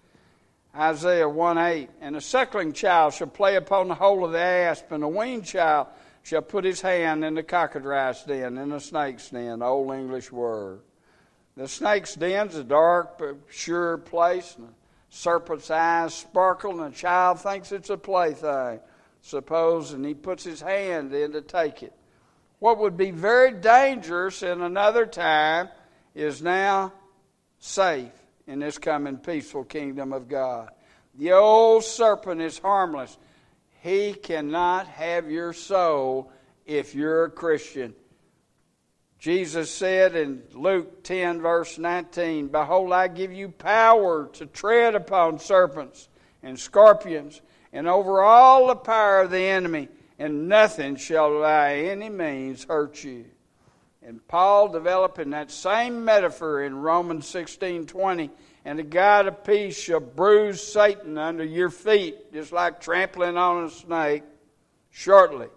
Isaiah one eight, and a suckling child shall play upon the hole of the asp, and a weaned child shall put his hand in the cockatrice den, in the snake's den, the old English word. The snake's den's a dark but sure place, and the serpent's eyes sparkle, and the child thinks it's a plaything, suppose, and he puts his hand in to take it. What would be very dangerous in another time is now safe in this coming peaceful kingdom of God. The old serpent is harmless. He cannot have your soul if you're a Christian. Jesus said in Luke ten, verse nineteen, Behold, I give you power to tread upon serpents and scorpions, and over all the power of the enemy, and nothing shall by any means hurt you. And Paul developing that same metaphor in Romans sixteen twenty, and the God of peace shall bruise Satan under your feet, just like trampling on a snake, shortly.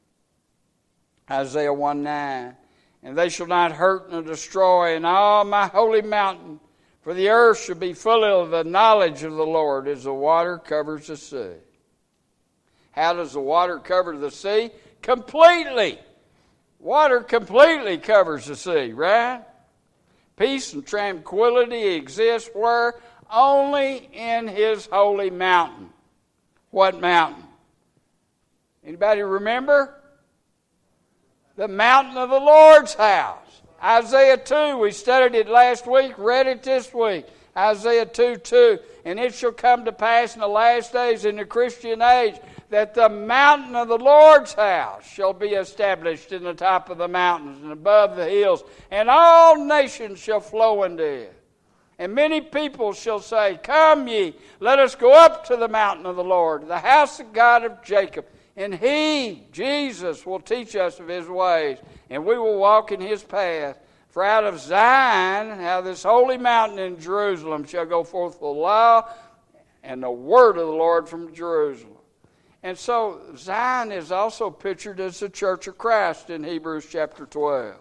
Isaiah one nine, and they shall not hurt nor destroy in all my holy mountain, for the earth shall be full of the knowledge of the Lord as the water covers the sea. How does the water cover the sea? Completely. Water completely covers the sea, right? Peace and tranquility exists where? Only in His holy mountain. What mountain? Anybody remember? The mountain of the Lord's house. Isaiah two, we studied it last week, read it this week. Isaiah two two. And it shall come to pass in the last days in the Christian age that the mountain of the Lord's house shall be established in the top of the mountains and above the hills, and all nations shall flow into it. And many people shall say, Come ye, let us go up to the mountain of the Lord, the house of God of Jacob. And He, Jesus, will teach us of His ways, and we will walk in His path. For out of Zion, out of this holy mountain in Jerusalem, shall go forth the law and the word of the Lord from Jerusalem. And so Zion is also pictured as the church of Christ in Hebrews chapter twelve.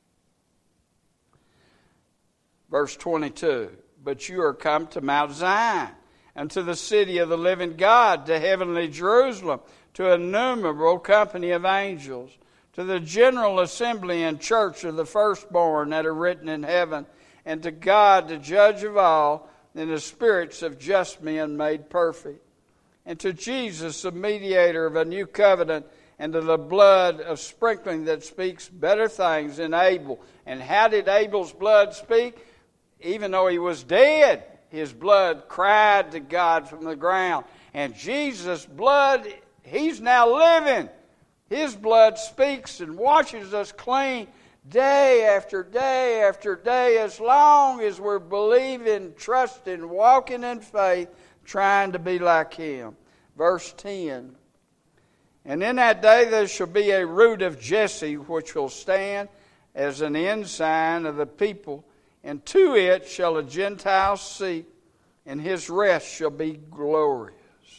Verse twenty-two, But you are come to Mount Zion, and to the city of the living God, to heavenly Jerusalem, to an innumerable company of angels, to the general assembly and church of the firstborn that are written in heaven, and to God, the judge of all, and the spirits of just men made perfect, and to Jesus, the mediator of a new covenant, and to the blood of sprinkling that speaks better things than Abel. And how did Abel's blood speak? Even though he was dead, his blood cried to God from the ground. And Jesus' blood, He's now living. His blood speaks and washes us clean day after day after day, as long as we're believing, trusting, walking in faith, trying to be like Him. Verse ten, And in that day there shall be a root of Jesse, which will stand as an ensign of the people, and to it shall a Gentile seek, and his rest shall be glorious.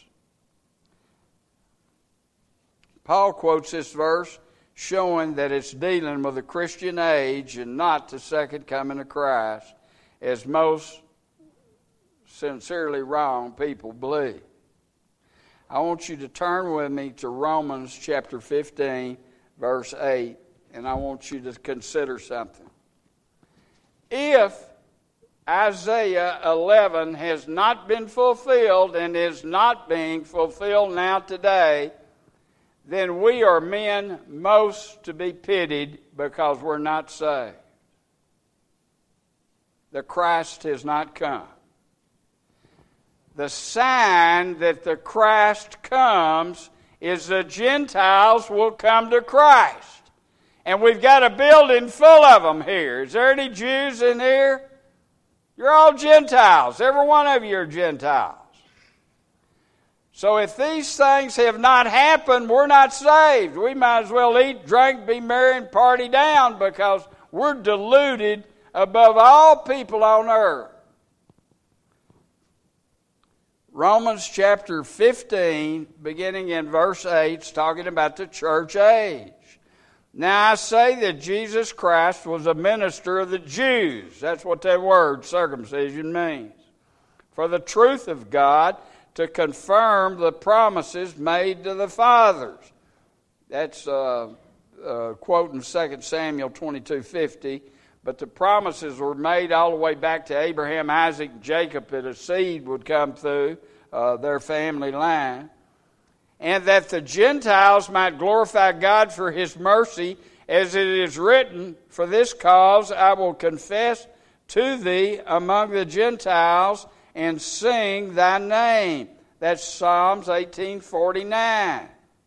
Paul quotes this verse, showing that it's dealing with the Christian age and not the second coming of Christ, as most sincerely wrong people believe. I want you to turn with me to Romans chapter fifteen, verse eight, and I want you to consider something. If Isaiah eleven has not been fulfilled and is not being fulfilled now today, then we are men most to be pitied because we're not saved. The Christ has not come. The sign that the Christ comes is the Gentiles will come to Christ. And we've got a building full of them here. Is there any Jews in here? You're all Gentiles. Every one of you are Gentiles. So if these things have not happened, we're not saved. We might as well eat, drink, be merry, and party down, because we're deluded above all people on earth. Romans chapter fifteen, beginning in verse eight, is talking about the church age. Now I say that Jesus Christ was a minister of the Jews. That's what that word circumcision means. For the truth of God, to confirm the promises made to the fathers. That's uh, uh, quoting Second Samuel twenty-two fifty. But the promises were made all the way back to Abraham, Isaac, and Jacob, that a seed would come through uh, their family line. And that the Gentiles might glorify God for His mercy, as it is written, For this cause I will confess to thee among the Gentiles, and sing thy name. That's Psalms eighteen forty-nine.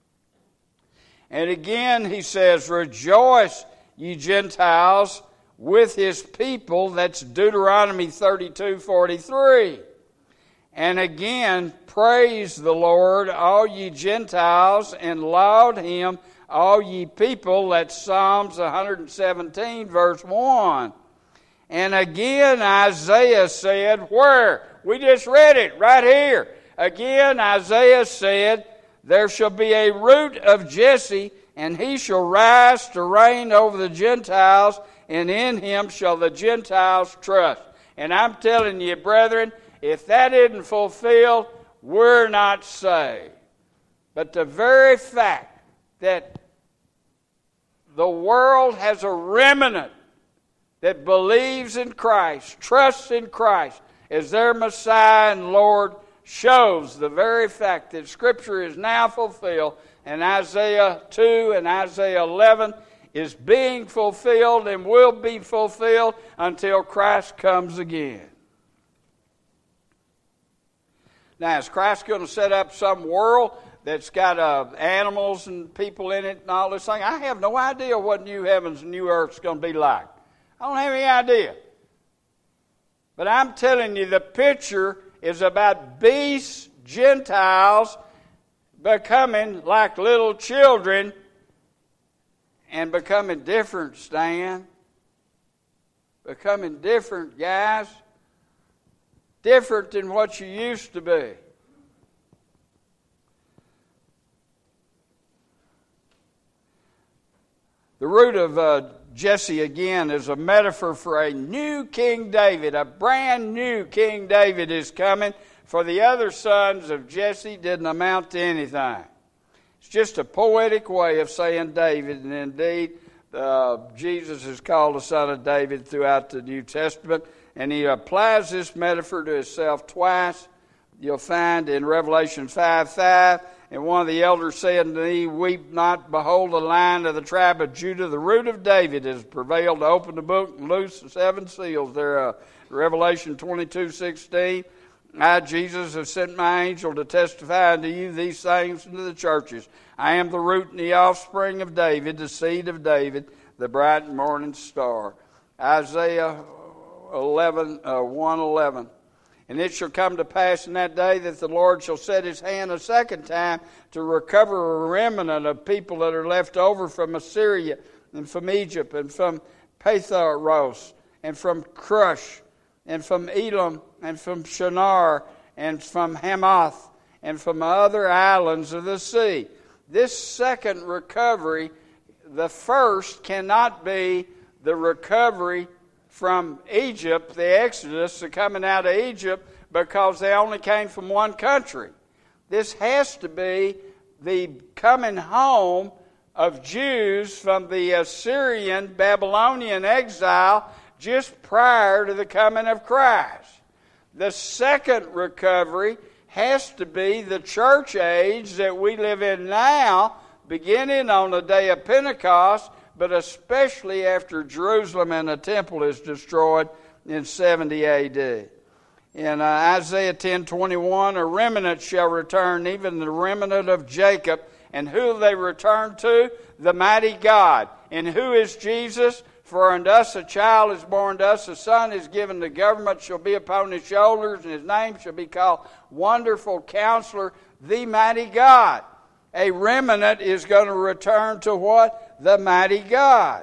And again he says, Rejoice, ye Gentiles, with His people. That's Deuteronomy thirty-two forty-three. And again, praise the Lord, all ye Gentiles, and laud Him, all ye people. That's Psalms one seventeen verse one. And again Isaiah said, where? We just read it right here. Again Isaiah said, There shall be a root of Jesse, and he shall rise to reign over the Gentiles, and in him shall the Gentiles trust. And I'm telling you, brethren, if that isn't fulfilled, we're not saved. But the very fact that the world has a remnant that believes in Christ, trusts in Christ as their Messiah and Lord, shows the very fact that Scripture is now fulfilled, and Isaiah two and Isaiah eleven is being fulfilled and will be fulfilled until Christ comes again. Now, is Christ going to set up some world that's got uh, animals and people in it and all this thing? I have no idea what new heavens and new earth is going to be like. I don't have any idea. But I'm telling you, the picture is about beasts, Gentiles, becoming like little children and becoming different, Stan. Becoming different, guys. Different than what you used to be. The root of uh, Jesse, again, is a metaphor for a new King David. A brand new King David is coming. For the other sons of Jesse didn't amount to anything. It's just a poetic way of saying David. And indeed, uh, Jesus is called the son of David throughout the New Testament. And he applies this metaphor to himself twice. You'll find in Revelation five five, and one of the elders said to me, "Weep not, behold, the Lion of the tribe of Judah, the root of David, has prevailed to open the book and loose the seven seals." There, uh, Revelation twenty-two sixteen. "I, Jesus, have sent my angel to testify unto you these things unto the churches. I am the root and the offspring of David, the seed of David, the bright morning star." Isaiah eleven, uh, one eleven. "And it shall come to pass in that day that the Lord shall set his hand a second time to recover a remnant of people that are left over from Assyria and from Egypt and from Patharos and from Cush and from Elam and from Shinar and from Hamath and from other islands of the sea." This second recovery, the first cannot be the recovery from Egypt, the Exodus, the coming out of Egypt, because they only came from one country. This has to be the coming home of Jews from the Assyrian, Babylonian exile just prior to the coming of Christ. The second recovery has to be the church age that we live in now, beginning on the day of Pentecost, but especially after Jerusalem and the temple is destroyed in seventy A D. In uh, Isaiah ten twenty-one, "A remnant shall return, even the remnant of Jacob." And who will they return to? The mighty God. And who is Jesus? "For unto us a child is born, to us a son is given, the government shall be upon his shoulders, and his name shall be called Wonderful Counselor, the Mighty God." A remnant is going to return to what? The mighty God.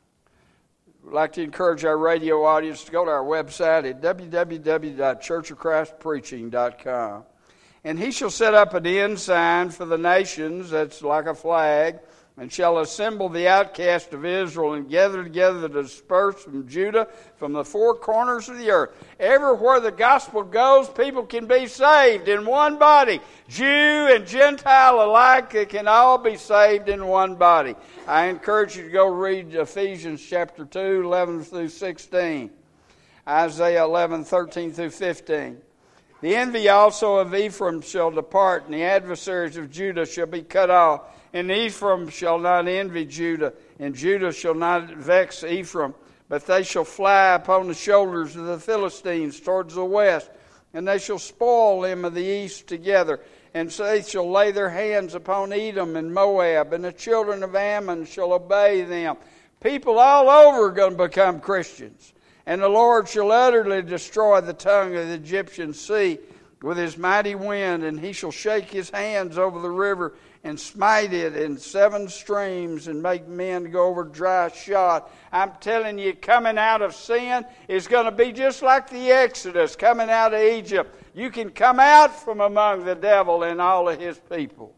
I'd like to encourage our radio audience to go to our website at w w w dot church of christ preaching dot com. "And he shall set up an ensign for the nations," that's like a flag, "and shall assemble the outcast of Israel and gather together the dispersed from Judah from the four corners of the earth." Everywhere the gospel goes, people can be saved in one body. Jew and Gentile alike, they can all be saved in one body. I encourage you to go read Ephesians chapter two, eleven through sixteen. Isaiah eleven, thirteen through fifteen. "The envy also of Ephraim shall depart, and the adversaries of Judah shall be cut off. And Ephraim shall not envy Judah, and Judah shall not vex Ephraim, but they shall fly upon the shoulders of the Philistines towards the west, and they shall spoil them of the east together. And so they shall lay their hands upon Edom and Moab, and the children of Ammon shall obey them." People all over are going to become Christians. "And the Lord shall utterly destroy the tongue of the Egyptian sea with his mighty wind, and he shall shake his hands over the river and smite it in seven streams and make men go over dry shod." I'm telling you, coming out of sin is going to be just like the Exodus, coming out of Egypt. You can come out from among the devil and all of his people.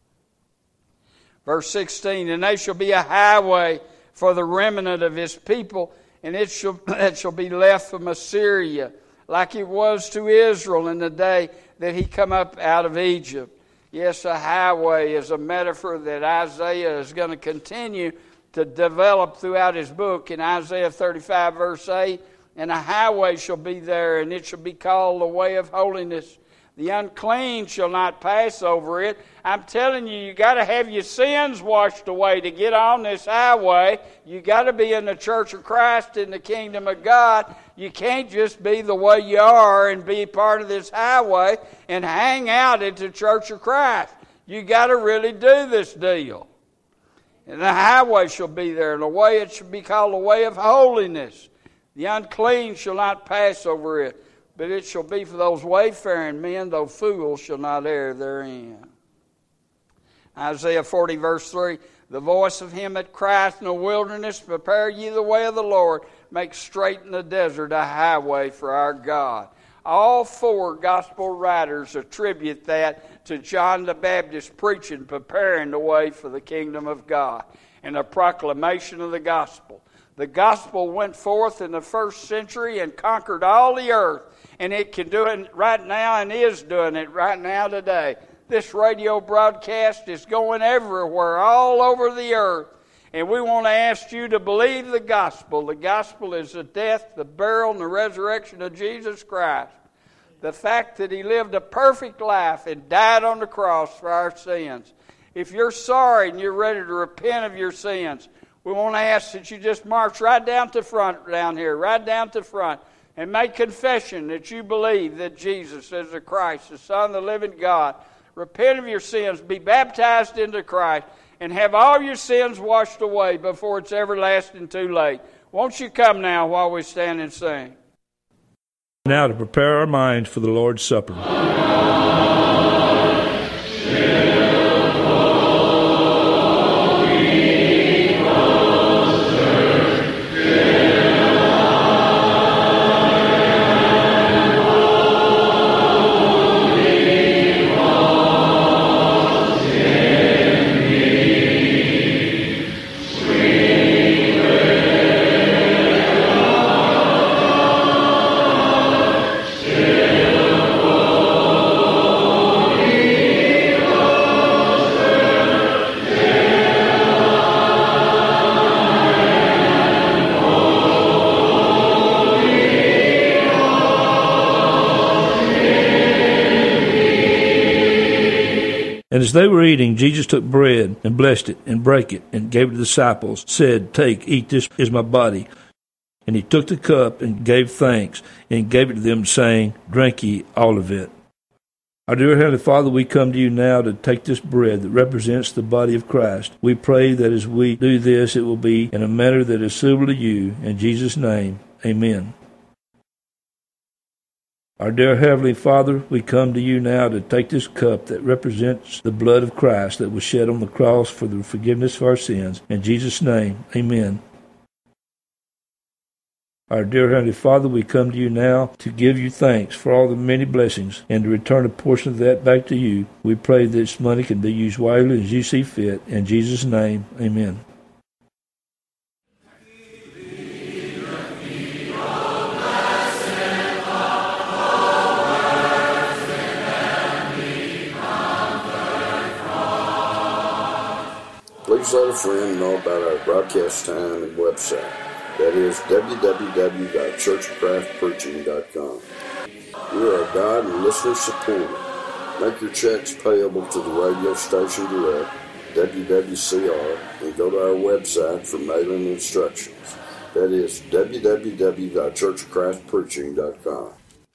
Verse sixteen, "And they shall be a highway for the remnant of his people, and it shall, it shall be left from Assyria, like it was to Israel in the day that he come up out of Egypt." Yes, a highway is a metaphor that Isaiah is going to continue to develop throughout his book. In Isaiah thirty-five, verse eight, "And a highway shall be there, and it shall be called the way of holiness. The unclean shall not pass over it." I'm telling you, you got to have your sins washed away to get on this highway. You got to be in the church of Christ, in the kingdom of God, You can't just be the way you are and be part of this highway and hang out at the Church of Christ. You got to really do this deal. And the highway shall be there, and the way it shall be called the way of holiness. The unclean shall not pass over it, but it shall be for those wayfaring men, though fools shall not err therein. Isaiah forty, verse three, the voice of him that crieth in the wilderness, prepare ye the way of the Lord, make straight in the desert a highway for our God. All four gospel writers attribute that to John the Baptist preaching, preparing the way for the kingdom of God, and a proclamation of the gospel. The gospel went forth in the first century and conquered all the earth, and it can do it right now and is doing it right now today. This radio broadcast is going everywhere, all over the earth. And we want to ask you to believe the gospel. The gospel is the death, the burial, and the resurrection of Jesus Christ. The fact that he lived a perfect life and died on the cross for our sins. If you're sorry and you're ready to repent of your sins, we want to ask that you just march right down to front down here, right down to front, and make confession that you believe that Jesus is the Christ, the Son of the living God. Repent of your sins, be baptized into Christ, and have all your sins washed away before it's everlasting too late. Won't you come now while we stand and sing? Now to prepare our minds for the Lord's Supper. And as they were eating, Jesus took bread and blessed it and brake it and gave it to the disciples, said, Take, eat, this is my body. And he took the cup and gave thanks and gave it to them, saying, Drink ye all of it. Our dear Heavenly Father, we come to you now to take this bread that represents the body of Christ. We pray that as we do this, it will be in a manner that is suitable to you. In Jesus' name, amen. Our dear Heavenly Father, we come to you now to take this cup that represents the blood of Christ that was shed on the cross for the forgiveness of our sins. In Jesus' name, amen. Our dear Heavenly Father, we come to you now to give you thanks for all the many blessings and to return a portion of that back to you. We pray this money can be used wisely as you see fit. In Jesus' name, amen. Please let a friend know about our broadcast time and website. That is w w w dot church of christ preaching dot com. We are God and listener supported. Make your checks payable to the radio station direct, W W C R, and go to our website for mailing instructions. That is w w w dot church of christ preaching dot com.